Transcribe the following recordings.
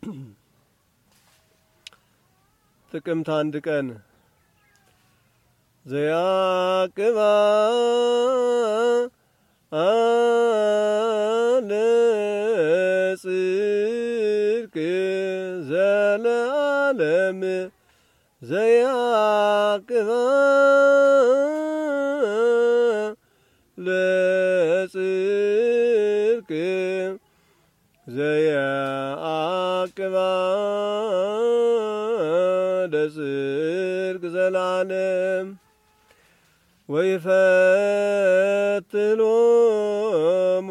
ጥቅምት 1 ቀን ዘያቅባ ለጽድቅ ዘለዓለም ዘያቅባ ለጽድቅ ዘያቅባ ለጽድቅ ዘላለም ወይፈትሎሙ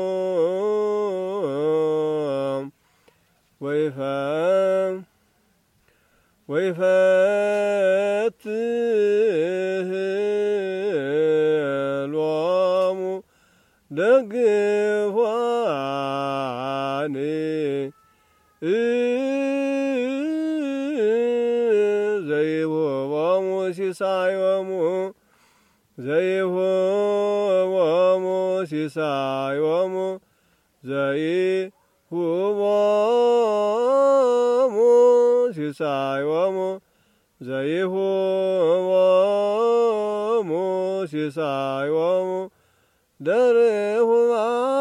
ወይፈትሎሙ ደግፋን ዘይሁቦሙ ሲሳዮሙ ዘይሁቦሙ ሲሳዮሙ ዘይሁቦሙ ሲሳዮሙ ዘይሁቦሙ ሲሳዮሙ ደርሁማ